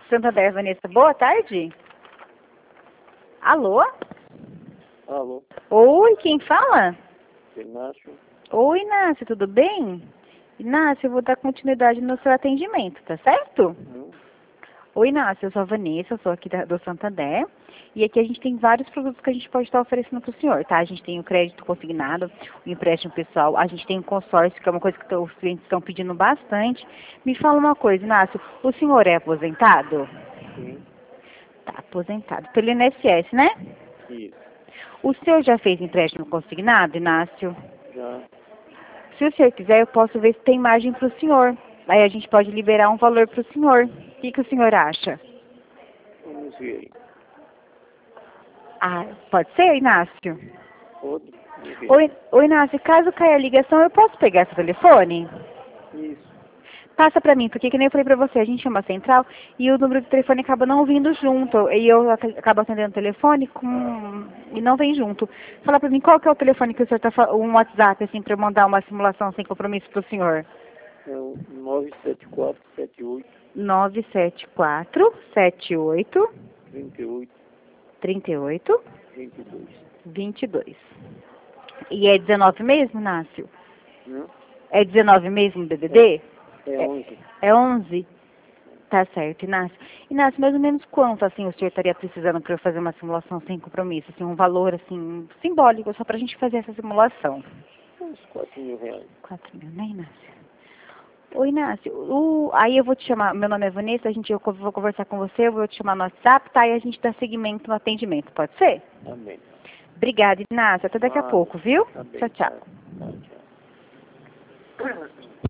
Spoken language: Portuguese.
Santander, Vanessa. Boa tarde. Alô? Alô, Oi, quem fala? Inácio. Oi, Inácio, tudo bem? Inácio, eu vou dar continuidade no seu atendimento, tá certo? Oi, Inácio, eu sou a Vanessa, eu sou aqui do Santander. E aqui a gente tem vários produtos que a gente pode estar oferecendo para o senhor, tá? A gente tem o crédito consignado, o empréstimo pessoal, a gente tem o consórcio, que é uma coisa que os clientes estão pedindo bastante. Me fala uma coisa, Inácio, o senhor é aposentado? Sim, Tá, aposentado. Pelo INSS, né? isso. O senhor já fez empréstimo consignado, Inácio? Já, Se o senhor quiser, eu posso ver se tem margem para o senhor. Aí a gente pode liberar um valor para o senhor. O que o senhor acha? vamos ver aí. Ah, pode ser, Inácio? Pode? Vamos ver. Oi, Inácio, caso caia a ligação, eu posso pegar seu telefone? Isso. Passa pra mim, porque que nem eu falei pra você, a gente chama a central e o número de telefone acaba não vindo junto. E eu acabo atendendo o telefone e não vem junto. Fala pra mim, qual que é o telefone que o senhor tá falando, um WhatsApp, assim, pra eu mandar uma simulação sem compromisso pro senhor? É o 97478 97478 38 38 22. 22. E é 19 mesmo, Nácio? Não? É 19 mesmo, DDD? É 11. É 11? Tá certo, Inácio. Inácio, mais ou menos quanto, assim, o senhor estaria precisando para eu fazer uma simulação sem compromisso? Assim, um valor, assim, simbólico, só para a gente fazer essa simulação. Uns 4 mil reais. 4.000, né, Inácio? Ô, Inácio, aí eu vou te chamar, meu nome é Vanessa, eu vou conversar com você, eu vou te chamar no WhatsApp, tá? E a gente dá seguimento no atendimento, pode ser? Amém. Obrigada, Inácio. Até daqui a Nada. pouco, viu? Tá bem, Tchau, tchau. tá. Tchau.